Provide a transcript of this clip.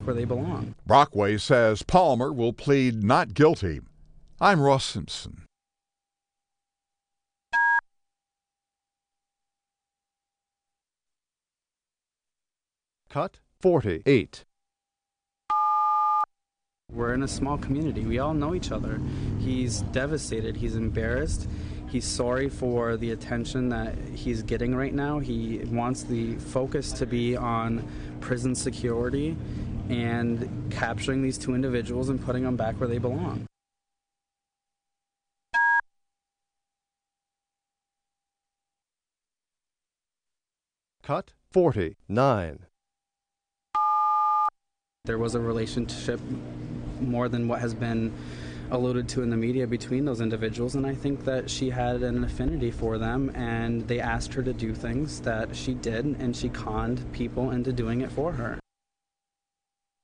where they belong. Brockway says Palmer will plead not guilty. I'm Ross Simpson. Cut 48. We're in a small community. We all know each other. He's devastated. He's embarrassed. He's sorry for the attention that he's getting right now. He wants the focus to be on prison security and capturing these two individuals and putting them back where they belong. Cut 49. There was a relationship more than what has been alluded to in the media between those individuals, and I think that she had an affinity for them, and they asked her to do things that she did, and she conned people into doing it for her.